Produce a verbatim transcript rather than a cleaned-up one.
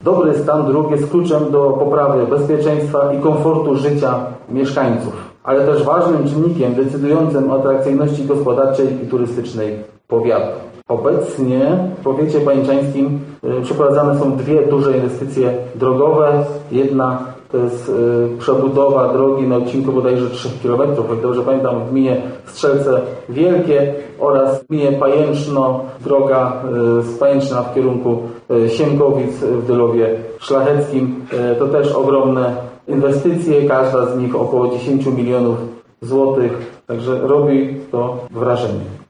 Dobry stan dróg jest kluczem do poprawy bezpieczeństwa i komfortu życia mieszkańców, ale też ważnym czynnikiem decydującym o atrakcyjności gospodarczej i turystycznej powiatu. Obecnie w powiecie pajęczańskim przeprowadzane są dwie duże inwestycje drogowe. Jedna to jest przebudowa drogi na odcinku bodajże trzech kilometrów, jak dobrze pamiętam, w gminie Strzelce Wielkie oraz w gminie Pajęczno, droga z Pajęczna w kierunku Siemkowic w Dylowie Szlacheckim. To też ogromne inwestycje, każda z nich około dziesięć milionów złotych, także robi to wrażenie.